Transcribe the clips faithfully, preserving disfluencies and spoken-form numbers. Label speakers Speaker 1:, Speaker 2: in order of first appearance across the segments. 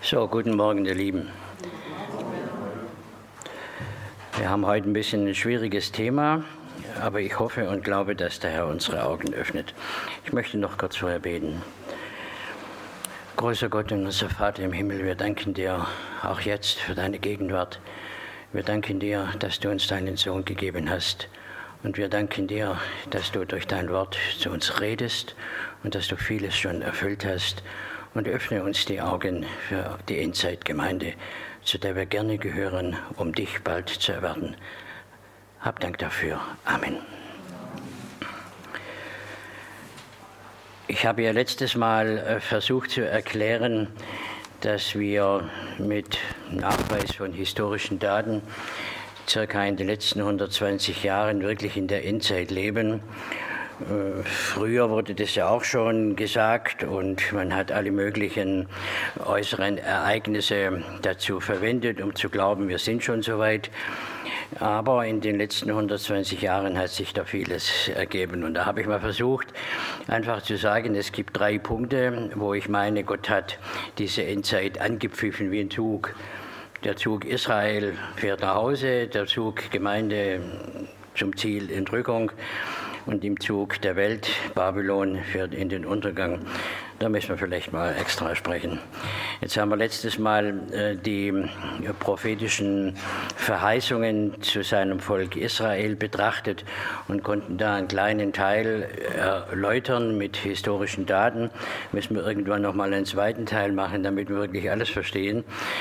Speaker 1: So, guten Morgen, ihr Lieben. Wir haben heute ein bisschen ein schwieriges Thema, aber ich hoffe und glaube, dass der Herr unsere Augen öffnet. Ich möchte noch kurz vorher beten. Großer Gott und unser Vater im Himmel, wir danken dir auch jetzt für deine Gegenwart. Wir danken dir, dass du uns deinen Sohn gegeben hast. Und wir danken dir, dass du durch dein Wort zu uns redest und dass du vieles schon erfüllt hast. Und öffne uns die Augen für die Endzeitgemeinde, zu der wir gerne gehören, um dich bald zu erwarten. Hab Dank dafür. Amen. Ich habe ja letztes Mal versucht zu erklären, dass wir mit Nachweis von historischen Daten circa in den letzten hundertzwanzig Jahren wirklich in der Endzeit leben. Früher wurde das ja auch schon gesagt und man hat alle möglichen äußeren Ereignisse dazu verwendet, um zu glauben, wir sind schon so weit. Aber in den letzten hundertzwanzig Jahren hat sich da vieles ergeben. Und da habe ich mal versucht, einfach zu sagen, es gibt drei Punkte, wo ich meine, Gott hat diese Endzeit angepfiffen wie ein Zug. Der Zug Israel fährt nach Hause, der Zug Gemeinde zum Ziel Entrückung. Und im Zug der Welt, Babylon, führt in den Untergang. Da müssen wir vielleicht mal extra sprechen. Jetzt haben wir letztes Mal äh, die prophetischen Verheißungen zu seinem Volk Israel betrachtet und konnten da einen kleinen Teil erläutern mit historischen Daten. Müssen wir irgendwann noch mal einen zweiten Teil machen, damit wir wirklich alles verstehen.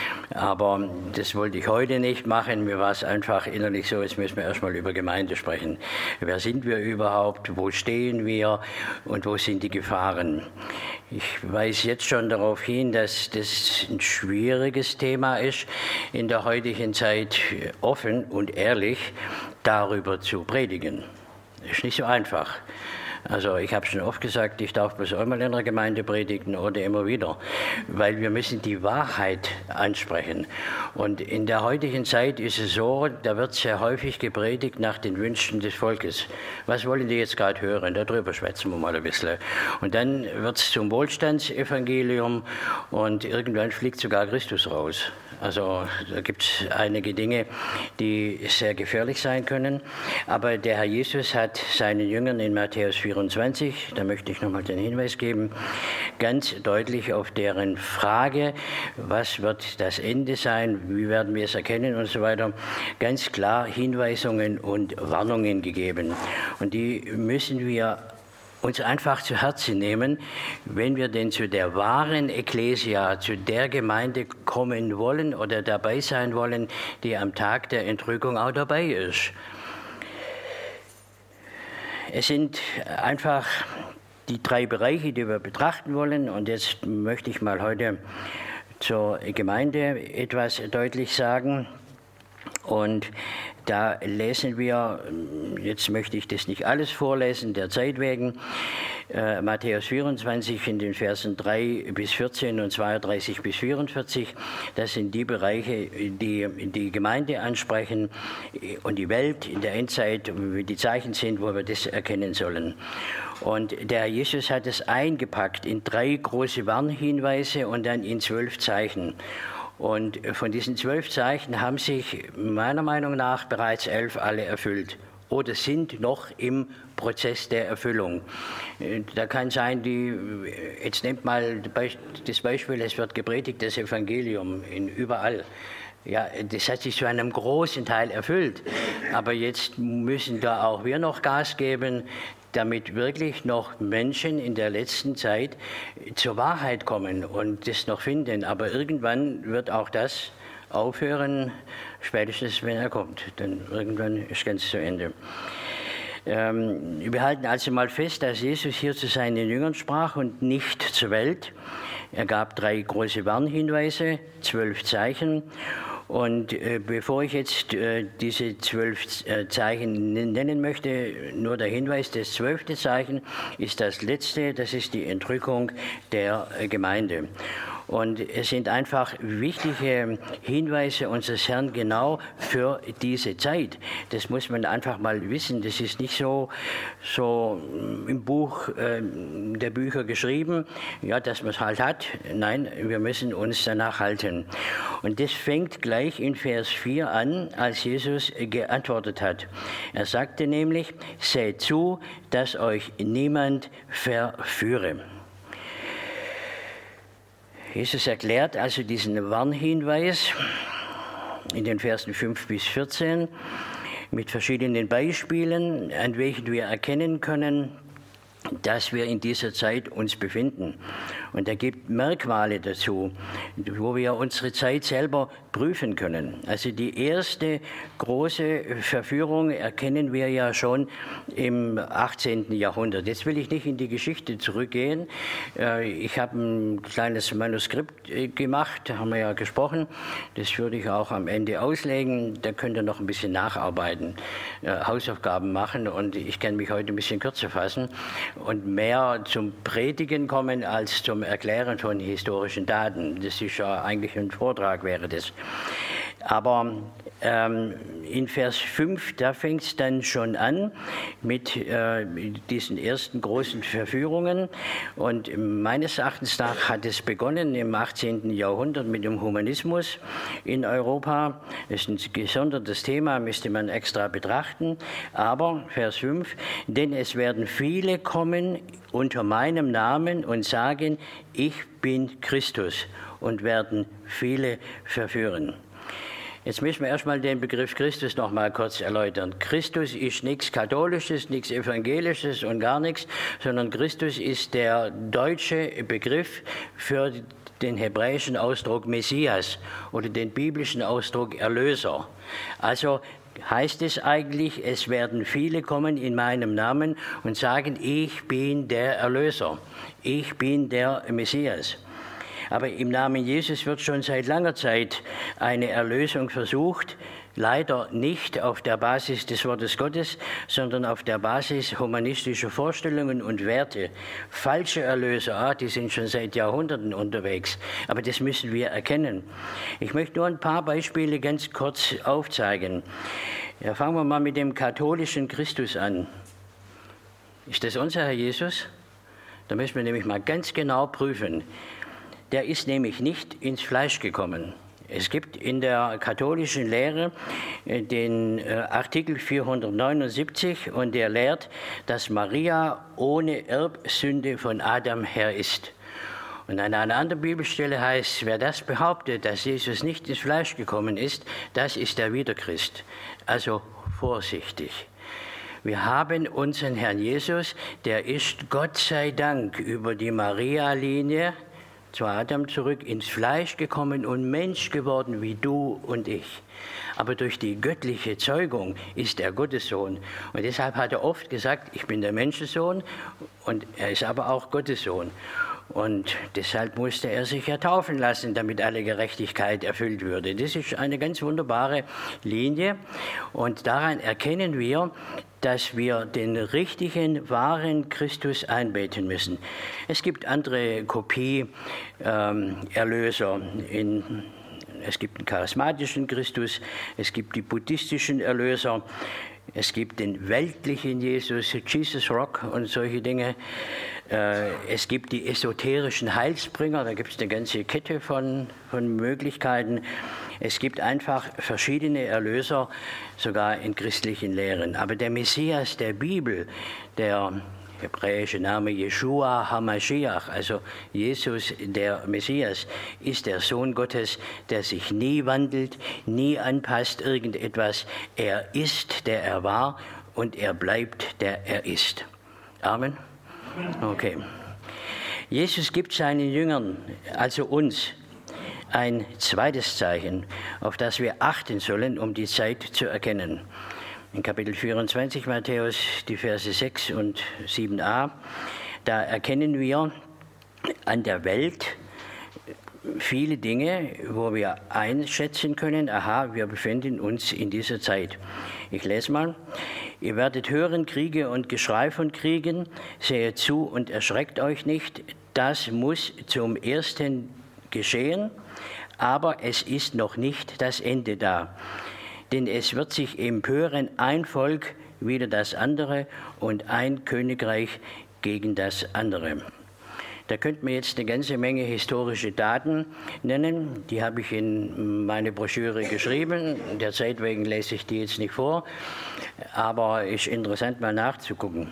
Speaker 1: Aber das wollte ich heute nicht machen. Mir war es einfach innerlich so, jetzt müssen wir erstmal über Gemeinde sprechen. Wer sind wir überhaupt? Wo stehen wir? Und wo sind die Gefahren? Ich weise jetzt schon darauf hin, dass das ein schwieriges Thema ist, in der heutigen Zeit offen und ehrlich darüber zu predigen. Das ist nicht so einfach. Also ich habe schon oft gesagt, ich darf bloß einmal in der Gemeinde predigen oder immer wieder, weil wir müssen die Wahrheit ansprechen. Und in der heutigen Zeit ist es so, da wird sehr häufig gepredigt nach den Wünschen des Volkes. Was wollen die jetzt gerade hören? Darüber schwätzen wir mal ein bisschen. Und dann wird es zum Wohlstandsevangelium und irgendwann fliegt sogar Christus raus. Also da gibt es einige Dinge, die sehr gefährlich sein können. Aber der Herr Jesus hat seinen Jüngern in Matthäus vierundzwanzig, da möchte ich nochmal den Hinweis geben, ganz deutlich auf deren Frage, was wird das Ende sein, wie werden wir es erkennen und so weiter, ganz klar Hinweisungen und Warnungen gegeben. Und die müssen wir uns einfach zu Herzen nehmen, wenn wir denn zu der wahren Ekklesia, zu der Gemeinde kommen wollen oder dabei sein wollen, die am Tag der Entrückung auch dabei ist. Es sind einfach die drei Bereiche, die wir betrachten wollen. Und jetzt möchte ich mal heute zur Gemeinde etwas deutlich sagen. Und da lesen wir, jetzt möchte ich das nicht alles vorlesen, der Zeit wegen, äh, Matthäus vierundzwanzig in den Versen drei bis vierzehn und zweiunddreißig bis vierundvierzig. Das sind die Bereiche, die die Gemeinde ansprechen und die Welt in der Endzeit, wie die Zeichen sind, wo wir das erkennen sollen. Und der Herr Jesus hat es eingepackt in drei große Warnhinweise und dann in zwölf Zeichen. Und von diesen zwölf Zeichen haben sich meiner Meinung nach bereits elf alle erfüllt oder sind noch im Prozess der Erfüllung. Da kann sein, die, jetzt nehmt mal das Beispiel, es wird gepredigt, das Evangelium in überall. Ja, das hat sich zu einem großen Teil erfüllt. Aber jetzt müssen da auch wir noch Gas geben, damit wirklich noch Menschen in der letzten Zeit zur Wahrheit kommen und das noch finden. Aber irgendwann wird auch das aufhören, spätestens wenn er kommt. Denn irgendwann ist ganz zu Ende. Ähm, wir halten also mal fest, dass Jesus hier zu seinen Jüngern sprach und nicht zur Welt. Er gab drei große Warnhinweise, zwölf Zeichen. Und äh, bevor ich jetzt äh, diese zwölf äh, Zeichen nennen möchte, nur der Hinweis, das zwölfte Zeichen ist das letzte, das ist die Entrückung der äh, Gemeinde. Und es sind einfach wichtige Hinweise unseres Herrn genau für diese Zeit. Das muss man einfach mal wissen. Das ist nicht so, so im Buch äh, der Bücher geschrieben, ja, dass man es halt hat. Nein, wir müssen uns danach halten. Und das fängt gleich in Vers vier an, als Jesus geantwortet hat. Er sagte nämlich, seht zu, dass euch niemand verführe. Jesus erklärt also diesen Warnhinweis in den Versen fünf bis vierzehn mit verschiedenen Beispielen, an welchen wir erkennen können, dass wir in dieser Zeit uns befinden. Und er gibt Merkmale dazu, wo wir unsere Zeit selber prüfen können. Also die erste große Verführung erkennen wir ja schon im achtzehnten Jahrhundert. Jetzt will ich nicht in die Geschichte zurückgehen. Ich habe ein kleines Manuskript gemacht, da haben wir ja gesprochen. Das würde ich auch am Ende auslegen. Da könnt ihr noch ein bisschen nacharbeiten, Hausaufgaben machen. Und ich kann mich heute ein bisschen kürzer fassen und mehr zum Predigen kommen als zum Erklären von historischen Daten. Das ist ja eigentlich ein Vortrag, wäre das. Aber ähm, in Vers fünf, da fängt es dann schon an mit äh, diesen ersten großen Verführungen. Und meines Erachtens nach hat es begonnen im achtzehnten Jahrhundert mit dem Humanismus in Europa. Das ist ein gesondertes Thema, müsste man extra betrachten. Aber Vers fünf, denn es werden viele kommen unter meinem Namen und sagen, ich bin Christus, und werden viele verführen. Jetzt müssen wir erstmal den Begriff Christus noch mal kurz erläutern. Christus ist nichts Katholisches, nichts Evangelisches und gar nichts, sondern Christus ist der deutsche Begriff für den hebräischen Ausdruck Messias oder den biblischen Ausdruck Erlöser. Also heißt es eigentlich, es werden viele kommen in meinem Namen und sagen, ich bin der Erlöser, ich bin der Messias. Aber im Namen Jesus wird schon seit langer Zeit eine Erlösung versucht, leider nicht auf der Basis des Wortes Gottes, sondern auf der Basis humanistischer Vorstellungen und Werte. Falsche Erlöser, die sind schon seit Jahrhunderten unterwegs, aber das müssen wir erkennen. Ich möchte nur ein paar Beispiele ganz kurz aufzeigen. Ja, fangen wir mal mit dem katholischen Christus an. Ist das unser Herr Jesus? Da müssen wir nämlich mal ganz genau prüfen. Der ist nämlich nicht ins Fleisch gekommen. Es gibt in der katholischen Lehre den Artikel vierhundertneunundsiebzig und der lehrt, dass Maria ohne Erbsünde von Adam her ist. Und an einer anderen Bibelstelle heißt, wer das behauptet, dass Jesus nicht ins Fleisch gekommen ist, das ist der Wiederchrist. Also vorsichtig. Wir haben unseren Herrn Jesus, der ist Gott sei Dank über die Maria-Linie zu Adam zurück ins Fleisch gekommen und Mensch geworden wie du und ich. Aber durch die göttliche Zeugung ist er Gottes Sohn. Und deshalb hat er oft gesagt, ich bin der Menschensohn und er ist aber auch Gottes Sohn. Und deshalb musste er sich ja taufen lassen, damit alle Gerechtigkeit erfüllt würde. Das ist eine ganz wunderbare Linie. Und daran erkennen wir, dass wir den richtigen, wahren Christus anbeten müssen. Es gibt andere Kopie-Erlöser. Ähm, es gibt den charismatischen Christus, es gibt die buddhistischen Erlöser, es gibt den weltlichen Jesus, Jesus Rock und solche Dinge. Es gibt die esoterischen Heilsbringer, da gibt es eine ganze Kette von, von Möglichkeiten. Es gibt einfach verschiedene Erlöser, sogar in christlichen Lehren. Aber der Messias der Bibel, der hebräische Name Jeshua HaMashiach, also Jesus der Messias, ist der Sohn Gottes, der sich nie wandelt, nie anpasst irgendetwas. Er ist, der er war, und er bleibt, der er ist. Amen. Okay. Jesus gibt seinen Jüngern, also uns, ein zweites Zeichen, auf das wir achten sollen, um die Zeit zu erkennen. In Kapitel vierundzwanzig, Matthäus, die Verse sechs und sieben a, da erkennen wir an der Welt viele Dinge, wo wir einschätzen können, aha, wir befinden uns in dieser Zeit. Ich lese mal. Ihr werdet hören Kriege und Geschrei von Kriegen, sehet zu und erschreckt euch nicht, das muss zum ersten geschehen, aber es ist noch nicht das Ende da. Denn es wird sich empören ein Volk wider das andere und ein Königreich gegen das andere. Da könnte man jetzt eine ganze Menge historische Daten nennen. Die habe ich in meine Broschüre geschrieben. Der Zeit wegen lese ich die jetzt nicht vor, aber ist interessant mal nachzugucken.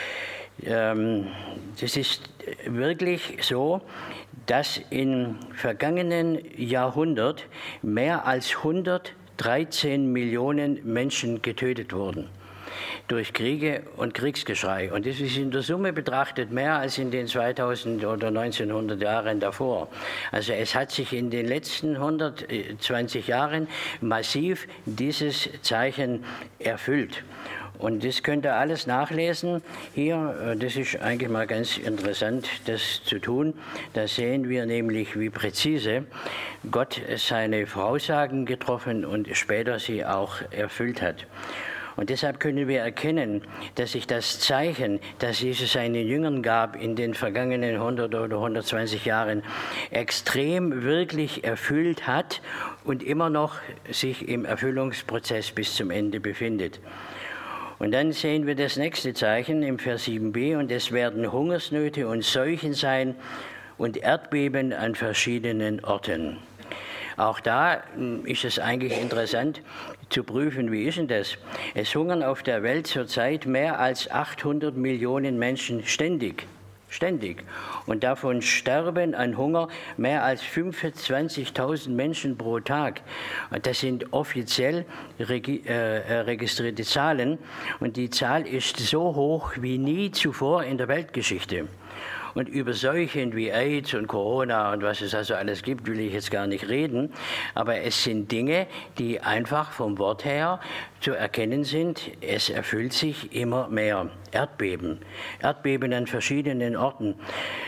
Speaker 1: Ähm, das ist wirklich so, dass im vergangenen Jahrhundert mehr als hundertdreizehn Millionen Menschen getötet wurden durch Kriege und Kriegsgeschrei. Und das ist in der Summe betrachtet mehr als in den zweitausend oder neunzehnhundert Jahren davor. Also es hat sich in den letzten hundertzwanzig Jahren massiv dieses Zeichen erfüllt. Und das könnt ihr alles nachlesen hier. Das ist eigentlich mal ganz interessant, das zu tun. Da sehen wir nämlich, wie präzise Gott seine Voraussagen getroffen und später sie auch erfüllt hat. Und deshalb können wir erkennen, dass sich das Zeichen, das Jesus seinen Jüngern gab in den vergangenen hundert oder hundertzwanzig Jahren, extrem wirklich erfüllt hat und immer noch sich im Erfüllungsprozess bis zum Ende befindet. Und dann sehen wir das nächste Zeichen im Vers sieben b, und es werden Hungersnöte und Seuchen sein und Erdbeben an verschiedenen Orten. Auch da ist es eigentlich interessant zu prüfen, wie ist denn das? Es hungern auf der Welt zurzeit mehr als achthundert Millionen Menschen ständig. Ständig. Und davon sterben an Hunger mehr als fünfundzwanzigtausend Menschen pro Tag. Und das sind offiziell regi- äh, registrierte Zahlen. Und die Zahl ist so hoch wie nie zuvor in der Weltgeschichte. Und über Seuchen wie AIDS und Corona und was es also alles gibt, will ich jetzt gar nicht reden. Aber es sind Dinge, die einfach vom Wort her zu erkennen sind. Es erfüllt sich immer mehr. Erdbeben. Erdbeben an verschiedenen Orten.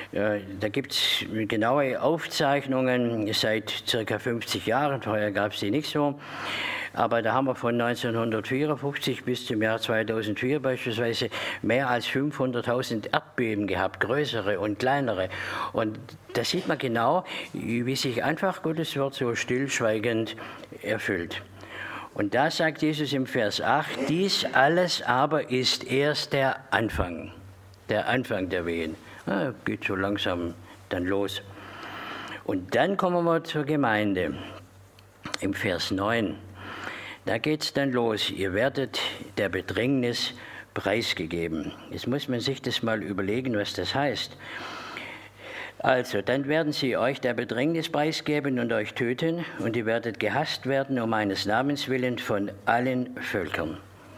Speaker 1: Da gibt es genaue Aufzeichnungen seit circa fünfzig Jahren. Vorher gab es die nicht so. Aber da haben wir von neunzehnhundertvierundfünfzig bis zum Jahr zweitausendvier beispielsweise mehr als fünfhunderttausend Erdbeben gehabt, größere und kleinere. Und da sieht man genau, wie sich einfach Gottes Wort so stillschweigend erfüllt. Und da sagt Jesus im Vers acht, dies alles aber ist erst der Anfang, der Anfang der Wehen. Ah, geht so langsam dann los. Und dann kommen wir zur Gemeinde im Vers neun. Da geht es dann los. Ihr werdet der Bedrängnis preisgegeben. Jetzt muss man sich das mal überlegen, was das heißt. Also, dann werden sie euch der Bedrängnis preisgeben und euch töten, und ihr werdet gehasst werden um meines Namens willen von allen Völkern.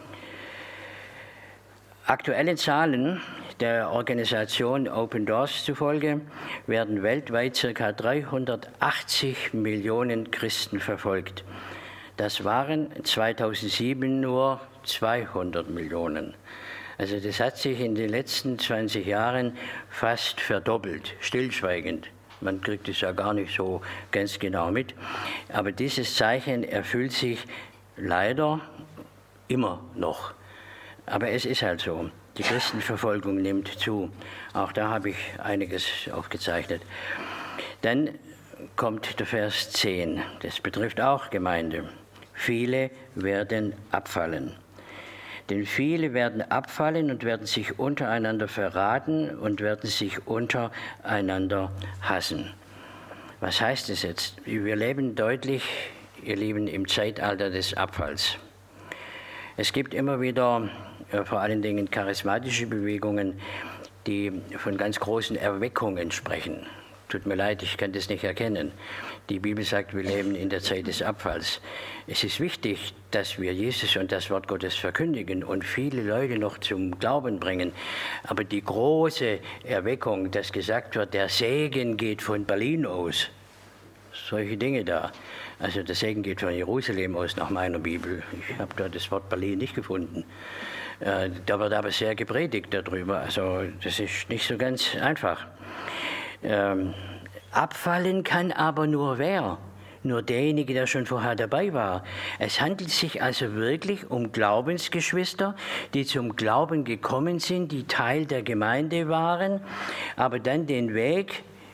Speaker 1: Aktuellen Zahlen der Organisation Open Doors zufolge werden weltweit ca. dreihundertachtzig Millionen Christen verfolgt. Das waren zweitausendsieben nur zweihundert Millionen. Also das hat sich in den letzten zwanzig Jahren fast verdoppelt, stillschweigend. Man kriegt es ja gar nicht so ganz genau mit. Aber dieses Zeichen erfüllt sich leider immer noch. Aber es ist halt so. Die Christenverfolgung nimmt zu. Auch da habe ich einiges aufgezeichnet. Dann kommt der Vers zehn. Das betrifft auch Gemeinde. Viele werden abfallen. Denn viele werden abfallen und werden sich untereinander verraten und werden sich untereinander hassen. Was heißt das jetzt? Wir leben deutlich, ihr Lieben, im Zeitalter des Abfalls. Es gibt immer wieder, vor allen Dingen charismatische Bewegungen, die von ganz großen Erweckungen sprechen. Tut mir leid, ich kann das nicht erkennen. Die Bibel sagt, wir leben in der Zeit des Abfalls. Es ist wichtig, dass wir Jesus und das Wort Gottes verkündigen und viele Leute noch zum Glauben bringen. Aber die große Erweckung, dass gesagt wird, der Segen geht von Berlin aus, solche Dinge da. Also der Segen geht von Jerusalem aus nach meiner Bibel. Ich habe da das Wort Berlin nicht gefunden. Äh, da wird aber sehr gepredigt darüber. Also das ist nicht so ganz einfach. Ähm, abfallen kann aber nur wer? Nur derjenige, der schon vorher dabei war. Es handelt sich also wirklich um Glaubensgeschwister, die zum Glauben gekommen sind, die Teil der Gemeinde waren, aber dann den Weg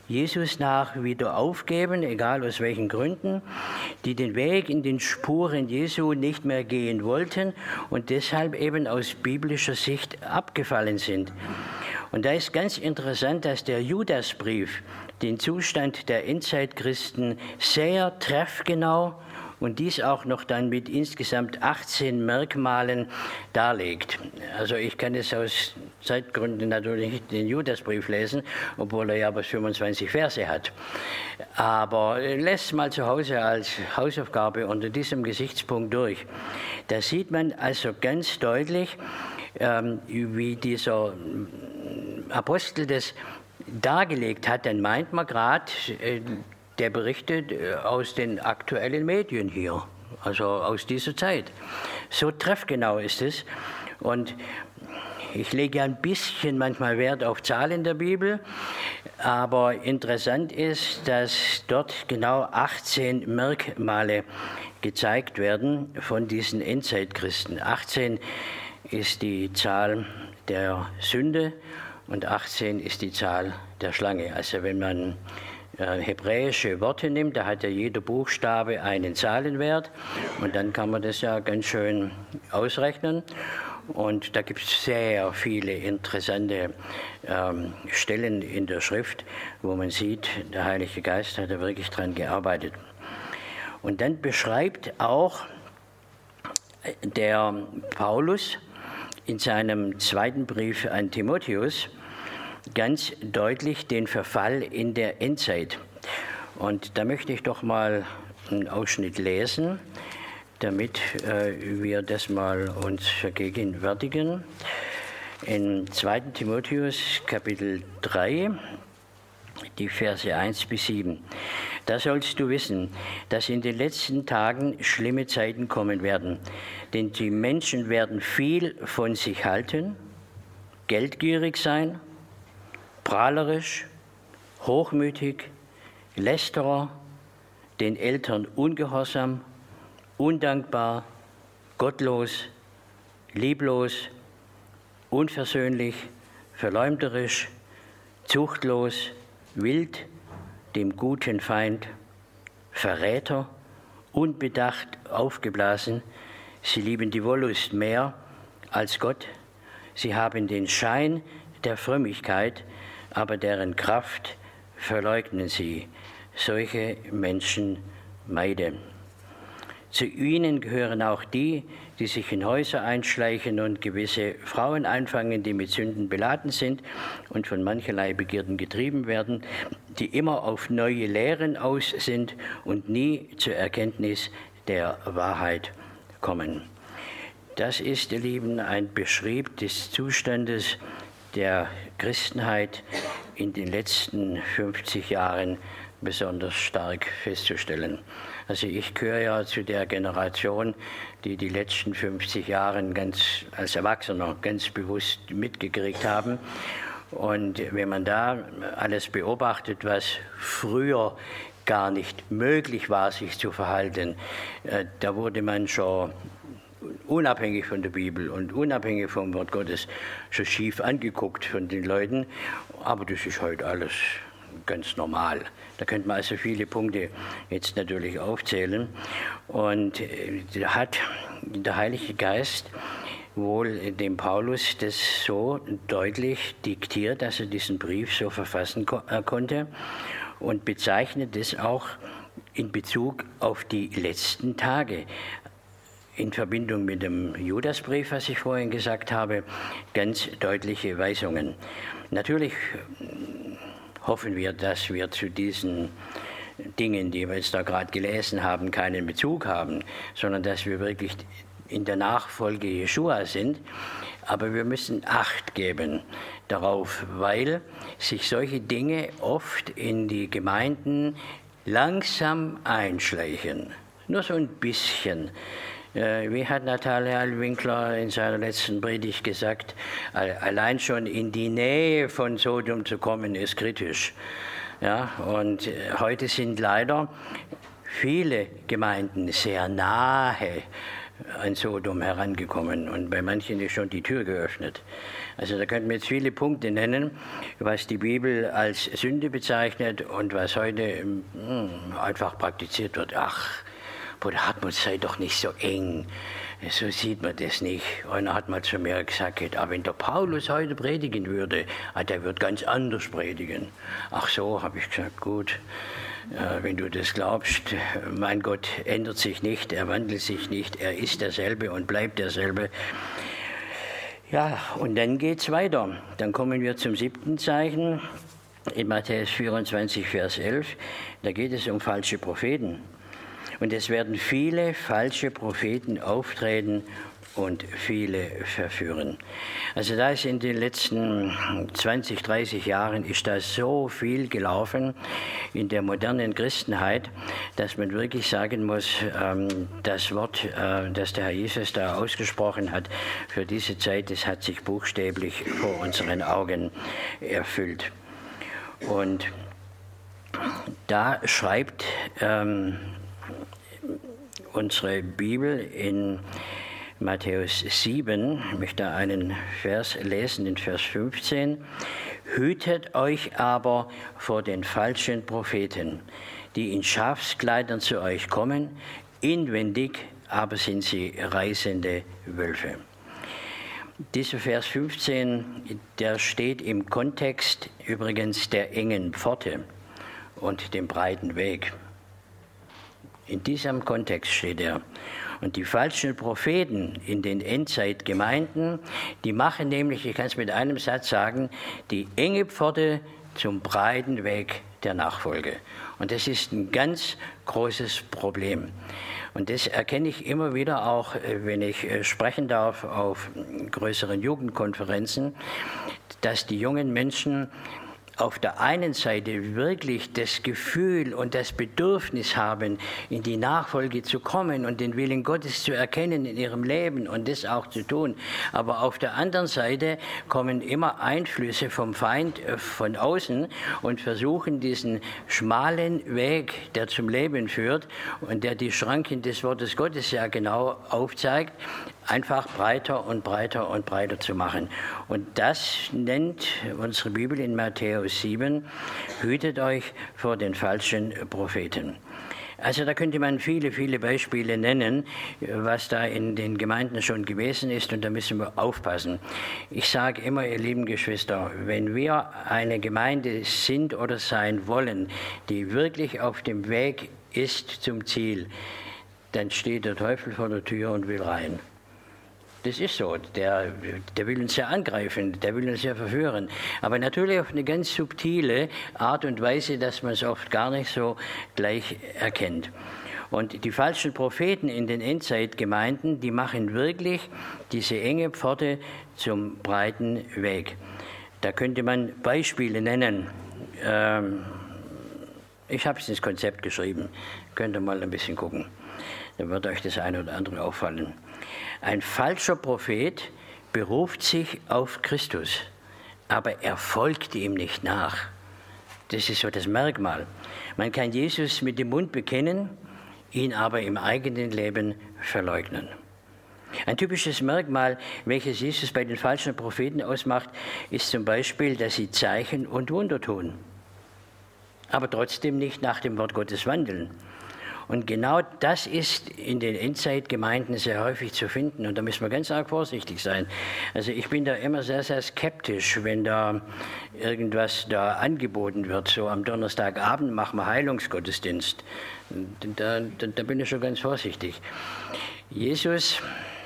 Speaker 1: Jesus nach wieder aufgeben, egal aus welchen Gründen, die den Weg in den Spuren Jesu nicht mehr gehen wollten und deshalb eben aus biblischer Sicht abgefallen sind. Und da ist ganz interessant, dass der Judasbrief den Zustand der Endzeit-Christen sehr treffgenau und dies auch noch dann mit insgesamt achtzehn Merkmalen darlegt. Also ich kann jetzt aus Zeitgründen natürlich nicht den Judasbrief lesen, obwohl er ja bloß fünfundzwanzig Verse hat. Aber lässt mal zu Hause als Hausaufgabe unter diesem Gesichtspunkt durch. Da sieht man also ganz deutlich, ähm, wie dieser Apostel das dargelegt hat. Dann meint man gerade, äh, der berichtet aus den aktuellen Medien hier, also aus dieser Zeit. So treffgenau ist es. Und ich lege ein bisschen manchmal Wert auf Zahlen der Bibel, aber interessant ist, dass dort genau achtzehn Merkmale gezeigt werden von diesen Endzeit-Christen. achtzehn ist die Zahl der Sünde und achtzehn ist die Zahl der Schlange. Also wenn man hebräische Worte nimmt, da hat ja jeder Buchstabe einen Zahlenwert und dann kann man das ja ganz schön ausrechnen. Und da gibt es sehr viele interessante ähm, Stellen in der Schrift, wo man sieht, der Heilige Geist hat da wirklich dran gearbeitet. Und dann beschreibt auch der Paulus in seinem zweiten Brief an Timotheus ganz deutlich den Verfall in der Endzeit. Und da möchte ich doch mal einen Ausschnitt lesen, damit äh, wir das mal uns vergegenwärtigen. In zweiten Timotheus Kapitel drei, die Verse eins bis sieben. Da sollst du wissen, dass in den letzten Tagen schlimme Zeiten kommen werden, denn die Menschen werden viel von sich halten, geldgierig sein, prahlerisch, hochmütig, Lästerer, den Eltern ungehorsam, undankbar, gottlos, lieblos, unversöhnlich, verleumderisch, zuchtlos, wild, dem guten Feind, Verräter, unbedacht, aufgeblasen. Sie lieben die Wollust mehr als Gott. Sie haben den Schein der Frömmigkeit, aber deren Kraft verleugnen sie. Solche Menschen meide. Zu ihnen gehören auch die, die sich in Häuser einschleichen und gewisse Frauen einfangen, die mit Sünden beladen sind und von mancherlei Begierden getrieben werden, die immer auf neue Lehren aus sind und nie zur Erkenntnis der Wahrheit kommen. Das ist, ihr Lieben, ein Beschrieb des Zustandes der Christenheit in den letzten fünfzig Jahren besonders stark festzustellen. Also ich gehöre ja zu der Generation, die die letzten fünfzig Jahre ganz als Erwachsener ganz bewusst mitgekriegt haben. Und wenn man da alles beobachtet, was früher gar nicht möglich war, sich zu verhalten, da wurde man schon unabhängig von der Bibel und unabhängig vom Wort Gottes schon schief angeguckt von den Leuten. Aber das ist heute alles ganz normal. Da könnte man also viele Punkte jetzt natürlich aufzählen. Und da hat der Heilige Geist wohl dem Paulus das so deutlich diktiert, dass er diesen Brief so verfassen ko- äh, konnte und bezeichnet das auch in Bezug auf die letzten Tage. In Verbindung mit dem Judasbrief, was ich vorhin gesagt habe, ganz deutliche Weisungen. Natürlich hoffen wir, dass wir zu diesen Dingen, die wir jetzt da gerade gelesen haben, keinen Bezug haben, sondern dass wir wirklich in der Nachfolge Jeschua sind. Aber wir müssen Acht geben darauf, weil sich solche Dinge oft in die Gemeinden langsam einschleichen. Nur so ein bisschen. Wie hat Natalia Winkler in seiner letzten Predigt gesagt, allein schon in die Nähe von Sodom zu kommen, ist kritisch. Ja, und heute sind leider viele Gemeinden sehr nahe an Sodom herangekommen und bei manchen ist schon die Tür geöffnet. Also da könnten wir jetzt viele Punkte nennen, was die Bibel als Sünde bezeichnet und was heute mh, einfach praktiziert wird. Ach, Bruder Hartmut, sei doch nicht so eng. So sieht man das nicht. Einer hat mal zu mir gesagt, aber wenn der Paulus heute predigen würde, der wird ganz anders predigen. Ach so, habe ich gesagt, gut, äh, wenn du das glaubst, mein Gott ändert sich nicht, er wandelt sich nicht, er ist derselbe und bleibt derselbe. Ja, und dann geht es weiter. Dann kommen wir zum siebten Zeichen, in Matthäus vierundzwanzig, Vers elf, da geht es um falsche Propheten. Und es werden viele falsche Propheten auftreten und viele verführen. Also da ist in den letzten zwanzig, dreißig Jahren ist da so viel gelaufen in der modernen Christenheit, dass man wirklich sagen muss, das Wort, das der Herr Jesus da ausgesprochen hat für diese Zeit, das hat sich buchstäblich vor unseren Augen erfüllt. Und da schreibt ähm, unsere Bibel in Matthäus sieben, ich möchte einen Vers lesen, in Vers fünfzehn. Hütet euch aber vor den falschen Propheten, die in Schafskleidern zu euch kommen, inwendig aber sind sie reißende Wölfe. Dieser Vers fünfzehn, der steht im Kontext übrigens der engen Pforte und dem breiten Weg. In diesem Kontext steht er. Und die falschen Propheten in den Endzeitgemeinden, die machen nämlich, ich kann es mit einem Satz sagen, die enge Pforte zum breiten Weg der Nachfolge. Und das ist ein ganz großes Problem. Und das erkenne ich immer wieder auch, wenn ich sprechen darf auf größeren Jugendkonferenzen, dass die jungen Menschen auf der einen Seite wirklich das Gefühl und das Bedürfnis haben, in die Nachfolge zu kommen und den Willen Gottes zu erkennen in ihrem Leben und das auch zu tun. Aber auf der anderen Seite kommen immer Einflüsse vom Feind von außen und versuchen diesen schmalen Weg, der zum Leben führt und der die Schranken des Wortes Gottes ja genau aufzeigt, einfach breiter und breiter und breiter zu machen. Und das nennt unsere Bibel in Matthäus sieben, hütet euch vor den falschen Propheten. Also da könnte man viele, viele Beispiele nennen, was da in den Gemeinden schon gewesen ist, und da müssen wir aufpassen. Ich sage immer, ihr lieben Geschwister, wenn wir eine Gemeinde sind oder sein wollen, die wirklich auf dem Weg ist zum Ziel, dann steht der Teufel vor der Tür und will rein. Das ist so, der, der will uns ja angreifen, der will uns ja verführen. Aber natürlich auf eine ganz subtile Art und Weise, dass man es oft gar nicht so gleich erkennt. Und die falschen Propheten in den Endzeitgemeinden, die machen wirklich diese enge Pforte zum breiten Weg. Da könnte man Beispiele nennen. Ähm, ich habe es ins Konzept geschrieben, könnt ihr mal ein bisschen gucken. Dann wird euch das eine oder andere auffallen. Ein falscher Prophet beruft sich auf Christus, aber er folgt ihm nicht nach. Das ist so das Merkmal. Man kann Jesus mit dem Mund bekennen, ihn aber im eigenen Leben verleugnen. Ein typisches Merkmal, welches Jesus bei den falschen Propheten ausmacht, ist zum Beispiel, dass sie Zeichen und Wunder tun, aber trotzdem nicht nach dem Wort Gottes wandeln. Und genau das ist in den Endzeitgemeinden sehr häufig zu finden. Und da müssen wir ganz arg vorsichtig sein. Also ich bin da immer sehr, sehr skeptisch, wenn da irgendwas da angeboten wird. So am Donnerstagabend machen wir Heilungsgottesdienst. Da, da, da bin ich schon ganz vorsichtig. Jesus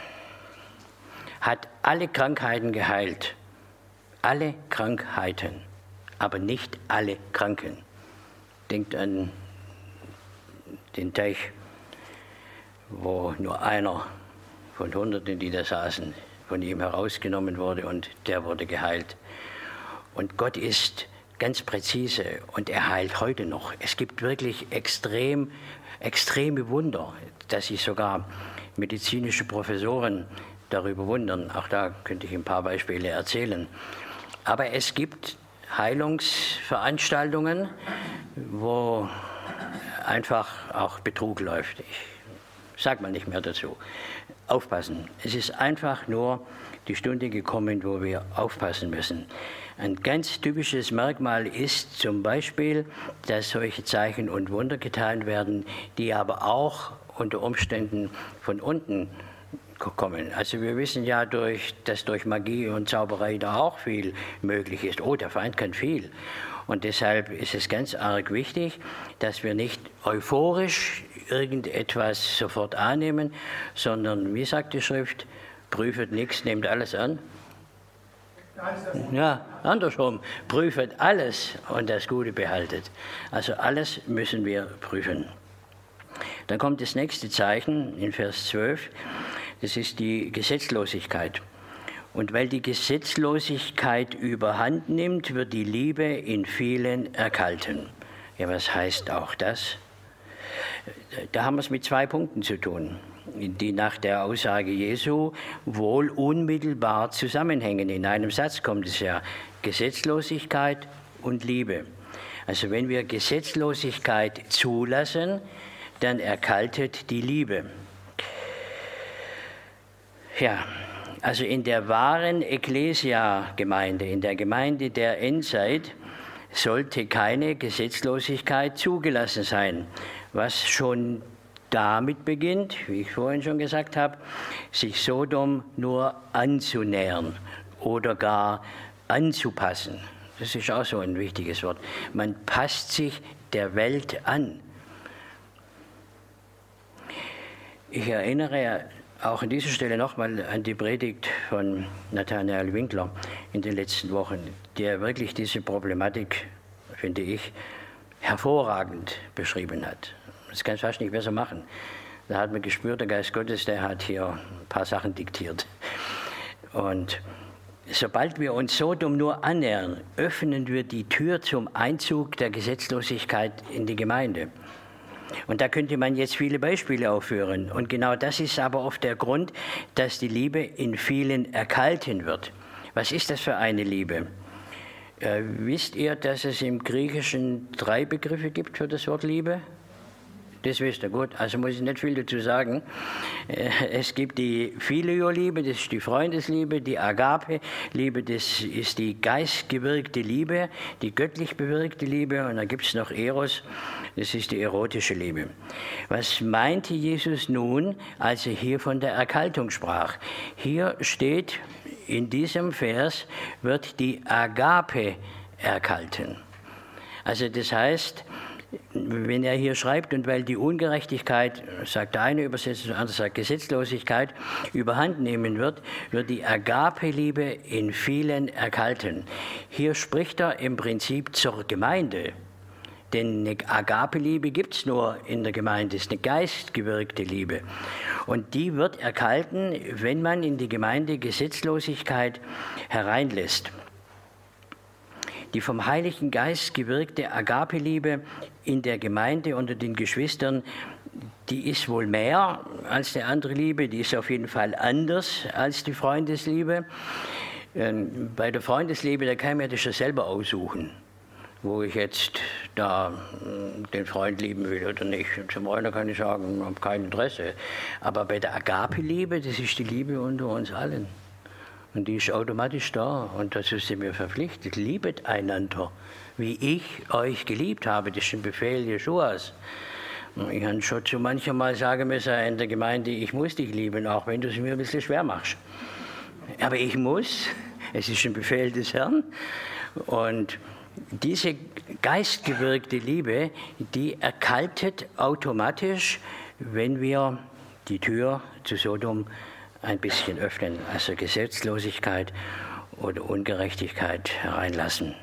Speaker 1: hat alle Krankheiten geheilt. Alle Krankheiten, aber nicht alle Kranken. Denkt an den Teich, wo nur einer von Hunderten, die da saßen, von ihm herausgenommen wurde und der wurde geheilt. Und Gott ist ganz präzise und er heilt heute noch. Es gibt wirklich extrem, extreme Wunder, dass sich sogar medizinische Professoren darüber wundern. Auch da könnte ich ein paar Beispiele erzählen. Aber es gibt Heilungsveranstaltungen, wo einfach auch Betrug läuft. Ich sage mal nicht mehr dazu. aufpassen. Es ist einfach nur die Stunde gekommen, wo wir aufpassen müssen. Ein ganz typisches Merkmal ist zum Beispiel, dass solche Zeichen und Wunder getan werden, die aber auch unter Umständen von unten kommen. Also wir wissen ja, durch, dass durch Magie und Zauberei da auch viel möglich ist. Oh, der Feind kann viel. Und deshalb ist es ganz arg wichtig, dass wir nicht euphorisch irgendetwas sofort annehmen, sondern, wie sagt die Schrift, prüfet nichts, nehmt alles an. Ja, andersrum, prüfet alles und das Gute behaltet. Also alles müssen wir prüfen. Dann kommt das nächste Zeichen in Vers zwölf, das ist die Gesetzlosigkeit. Und weil die Gesetzlosigkeit überhand nimmt, wird die Liebe in vielen erkalten. Ja, was heißt auch das? Da haben wir es mit zwei Punkten zu tun, die nach der Aussage Jesu wohl unmittelbar zusammenhängen. In einem Satz kommt es ja, Gesetzlosigkeit und Liebe. Also wenn wir Gesetzlosigkeit zulassen, dann erkaltet die Liebe. Ja, also in der wahren Ekklesia-Gemeinde, in der Gemeinde der Endzeit, sollte keine Gesetzlosigkeit zugelassen sein, was schon damit beginnt, wie ich vorhin schon gesagt habe, sich Sodom nur anzunähern oder gar anzupassen. Das ist auch so ein wichtiges Wort. Man passt sich der Welt an. Ich erinnere auch an dieser Stelle nochmal an die Predigt von Nathanael Winkler in den letzten Wochen, der wirklich diese Problematik, finde ich, hervorragend beschrieben hat. Das kann ich fast nicht besser machen. Da hat man gespürt, der Geist Gottes, der hat hier ein paar Sachen diktiert. Und sobald wir uns Sodom nur annähern, öffnen wir die Tür zum Einzug der Gesetzlosigkeit in die Gemeinde. Und da könnte man jetzt viele Beispiele aufführen. Und genau das ist aber oft der Grund, dass die Liebe in vielen erkalten wird. Was ist das für eine Liebe? Äh, wisst ihr, dass es im Griechischen drei Begriffe gibt für das Wort Liebe? Das wisst ihr, gut, also muss ich nicht viel dazu sagen. Es gibt die Phileo-Liebe, das ist die Freundesliebe, die Agape-Liebe, das ist die geistgewirkte Liebe, die göttlich bewirkte Liebe, und dann gibt es noch Eros, das ist die erotische Liebe. Was meinte Jesus nun, als er hier von der Erkaltung sprach? Hier steht, in diesem Vers wird die Agape erkalten. Also das heißt, wenn er hier schreibt, und weil die Ungerechtigkeit, sagt der eine Übersetzer, der andere sagt Gesetzlosigkeit, überhand nehmen wird, wird die Agape-Liebe in vielen erkalten. Hier spricht er im Prinzip zur Gemeinde. Denn eine Agape-Liebe gibt es nur in der Gemeinde, es ist eine geistgewirkte Liebe. Und die wird erkalten, wenn man in die Gemeinde Gesetzlosigkeit hereinlässt. Die vom Heiligen Geist gewirkte Agape-Liebe in der Gemeinde unter den Geschwistern, die ist wohl mehr als eine andere Liebe, die ist auf jeden Fall anders als die Freundesliebe. Bei der Freundesliebe, da kann man das schon selber aussuchen, wo ich jetzt da den Freund lieben will oder nicht. Und zum einen kann ich sagen, ich habe kein Interesse. Aber bei der Agape-Liebe, das ist die Liebe unter uns allen. Und die ist automatisch da. Und dazu sind wir verpflichtet. Liebet einander, wie ich euch geliebt habe. Das ist ein Befehl Jeschuas. Ich habe schon zu manchermal sagen müssen in der Gemeinde, ich muss dich lieben, auch wenn du es mir ein bisschen schwer machst. Aber ich muss. Es ist ein Befehl des Herrn. Und diese geistgewirkte Liebe, die erkaltet automatisch, wenn wir die Tür zu Sodom ein bisschen öffnen, also Gesetzlosigkeit oder Ungerechtigkeit hereinlassen.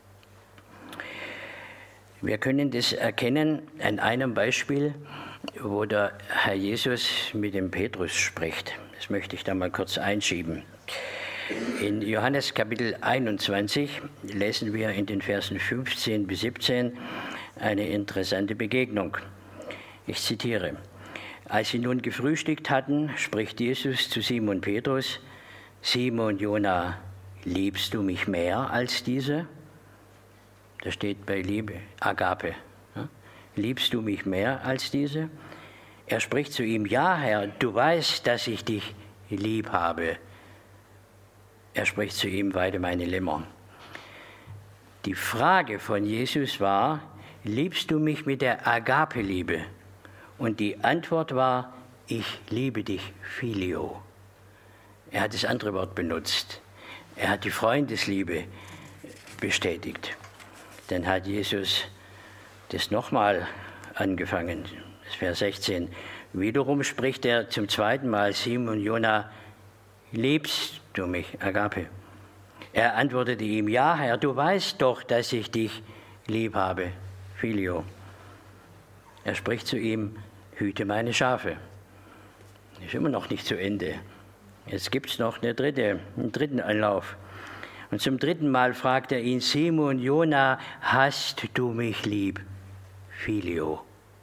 Speaker 1: Wir können das erkennen an einem Beispiel, wo der Herr Jesus mit dem Petrus spricht. Das möchte ich da mal kurz einschieben. In Johannes Kapitel einundzwanzig lesen wir in den Versen fünfzehn bis siebzehn eine interessante Begegnung. Ich zitiere: Als sie nun gefrühstückt hatten, spricht Jesus zu Simon Petrus: Simon Jona, liebst du mich mehr als diese? Da steht bei Liebe, Agape. Ja? Liebst du mich mehr als diese? Er spricht zu ihm, ja Herr, du weißt, dass ich dich lieb habe. Er spricht zu ihm, weide meine Lämmer. Die Frage von Jesus war, liebst du mich mit der Agape-Liebe? Und die Antwort war, ich liebe dich, Phileo. Er hat das andere Wort benutzt. Er hat die Freundesliebe bestätigt. Dann hat Jesus das nochmal angefangen. Das ist Vers sechzehn. Wiederum spricht er zum zweiten Mal, Simon, Jona, liebst du mich, Agape? Er antwortete ihm, ja Herr, du weißt doch, dass ich dich lieb habe, Phileo. Er spricht zu ihm, hüte meine Schafe. Ist immer noch nicht zu Ende. Jetzt gibt es noch eine dritte, einen dritten Anlauf. Und zum dritten Mal fragt er ihn, Simon, Jona, hast du mich lieb, Phileo?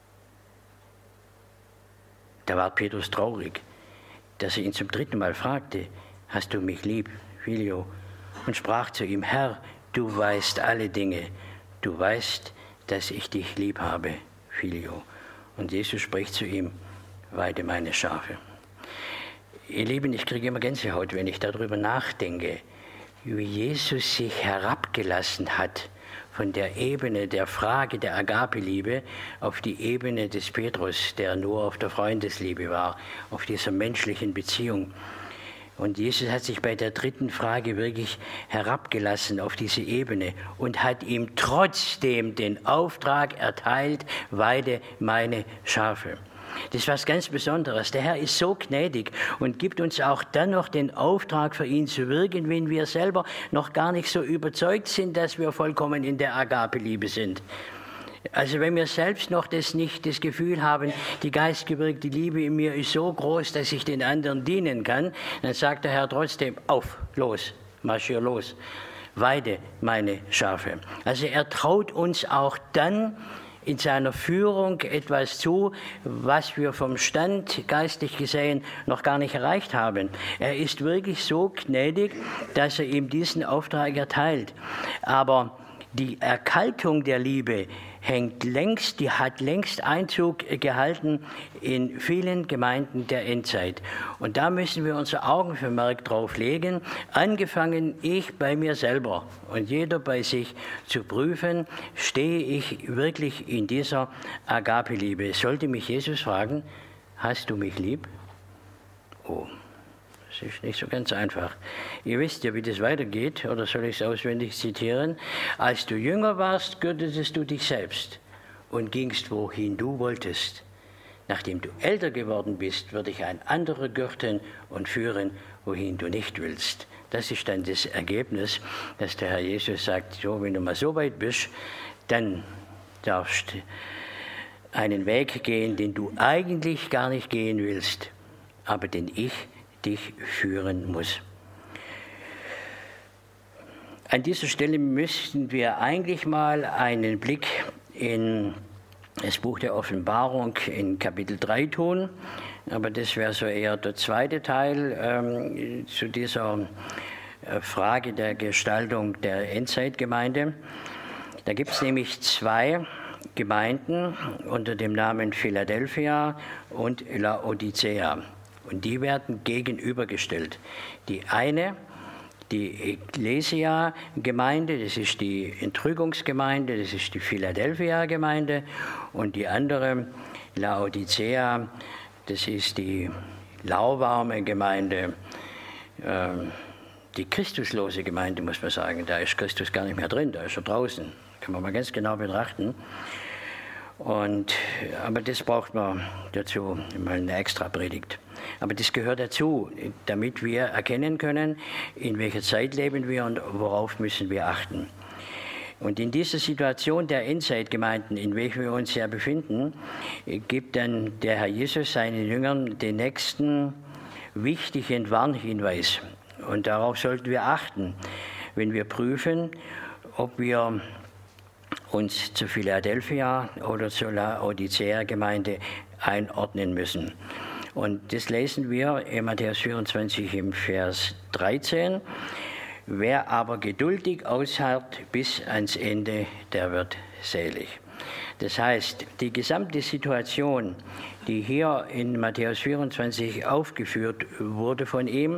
Speaker 1: Da war Petrus traurig, dass er ihn zum dritten Mal fragte, hast du mich lieb, Phileo? Und sprach zu ihm, Herr, du weißt alle Dinge, du weißt, dass ich dich lieb habe, Phileo. Und Jesus spricht zu ihm, weide meine Schafe. Ihr Lieben, ich kriege immer Gänsehaut, wenn ich darüber nachdenke, wie Jesus sich herabgelassen hat von der Ebene der Frage der Agape-Liebe auf die Ebene des Petrus, der nur auf der Freundesliebe war, auf dieser menschlichen Beziehung. Und Jesus hat sich bei der dritten Frage wirklich herabgelassen auf diese Ebene und hat ihm trotzdem den Auftrag erteilt, weide meine Schafe. Das ist was ganz Besonderes. Der Herr ist so gnädig und gibt uns auch dann noch den Auftrag, für ihn zu wirken, wenn wir selber noch gar nicht so überzeugt sind, dass wir vollkommen in der Agape-Liebe sind. Also wenn wir selbst noch das nicht das Gefühl haben, die geistgewirkte Liebe in mir ist so groß, dass ich den anderen dienen kann, dann sagt der Herr trotzdem, auf, los, marschier los, weide meine Schafe. Also er traut uns auch dann in seiner Führung etwas zu, was wir vom Stand geistlich gesehen noch gar nicht erreicht haben. Er ist wirklich so gnädig, dass er ihm diesen Auftrag erteilt. Aber die Erkaltung der Liebe hängt längst, die hat längst Einzug gehalten in vielen Gemeinden der Endzeit. Und da müssen wir unser Augenvermerk drauf legen, angefangen ich bei mir selber und jeder bei sich zu prüfen, stehe ich wirklich in dieser Agape-Liebe. Sollte mich Jesus fragen, hast du mich lieb? Oh. Das ist nicht so ganz einfach. Ihr wisst ja, wie das weitergeht, oder soll ich es auswendig zitieren? Als du jünger warst, gürtetest du dich selbst und gingst, wohin du wolltest. Nachdem du älter geworden bist, wird dich ein anderer gürten und führen, wohin du nicht willst. Das ist dann das Ergebnis, dass der Herr Jesus sagt, so, wenn du mal so weit bist, dann darfst du einen Weg gehen, den du eigentlich gar nicht gehen willst, aber den ich dich führen muss. An dieser Stelle müssten wir eigentlich mal einen Blick in das Buch der Offenbarung in Kapitel drei tun, aber das wäre so eher der zweite Teil ähm, zu dieser äh, Frage der Gestaltung der Endzeitgemeinde. Da gibt es nämlich zwei Gemeinden unter dem Namen Philadelphia und Laodicea. Und die werden gegenübergestellt. Die eine, die Ekklesia-Gemeinde, das ist die Entrückungsgemeinde, das ist die Philadelphia-Gemeinde. Und die andere, Laodicea, das ist die lauwarme Gemeinde, äh, die christuslose Gemeinde, muss man sagen. Da ist Christus gar nicht mehr drin, da ist er draußen. Kann man mal ganz genau betrachten. Und, aber das braucht man dazu mal eine extra Predigt. Aber das gehört dazu, damit wir erkennen können, in welcher Zeit leben wir und worauf müssen wir achten. Und in dieser Situation der Endzeitgemeinden, in welcher wir uns ja befinden, gibt dann der Herr Jesus seinen Jüngern den nächsten wichtigen Warnhinweis. Und darauf sollten wir achten, wenn wir prüfen, ob wir uns zu Philadelphia oder zur Laodicea-Gemeinde einordnen müssen. Und das lesen wir in Matthäus vierundzwanzig im Vers dreizehn. Wer aber geduldig ausharrt bis ans Ende, der wird selig. Das heißt, die gesamte Situation, die hier in Matthäus vierundzwanzig aufgeführt wurde von ihm,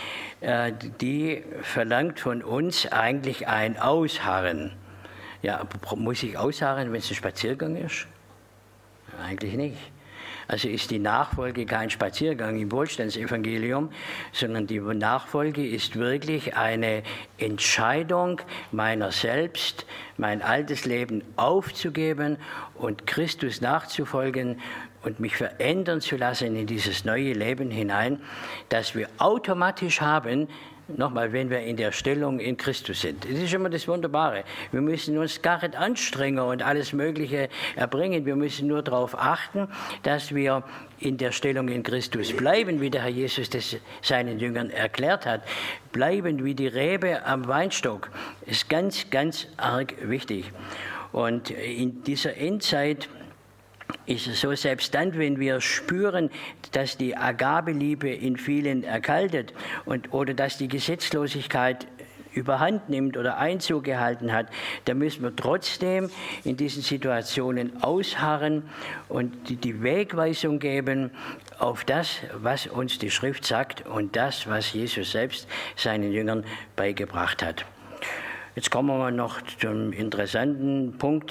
Speaker 1: die verlangt von uns eigentlich ein Ausharren. Ja, muss ich ausharren, wenn es ein Spaziergang ist? Eigentlich nicht. Also ist die Nachfolge kein Spaziergang im Wohlstandsevangelium, sondern die Nachfolge ist wirklich eine Entscheidung meiner selbst, mein altes Leben aufzugeben und Christus nachzufolgen und mich verändern zu lassen in dieses neue Leben hinein, das wir automatisch haben, nochmal, wenn wir in der Stellung in Christus sind. Das ist immer das Wunderbare. Wir müssen uns gar nicht anstrengen und alles Mögliche erbringen. Wir müssen nur darauf achten, dass wir in der Stellung in Christus bleiben, wie der Herr Jesus das seinen Jüngern erklärt hat. Bleiben wie die Rebe am Weinstock. Das ist ganz, ganz arg wichtig. Und in dieser Endzeit ist es so, selbst dann, wenn wir spüren, dass die Agabeliebe in vielen erkaltet und, oder dass die Gesetzlosigkeit überhand nimmt oder Einzug gehalten hat, dann müssen wir trotzdem in diesen Situationen ausharren und die, die Wegweisung geben auf das, was uns die Schrift sagt und das, was Jesus selbst seinen Jüngern beigebracht hat. Jetzt kommen wir noch zum interessanten Punkt.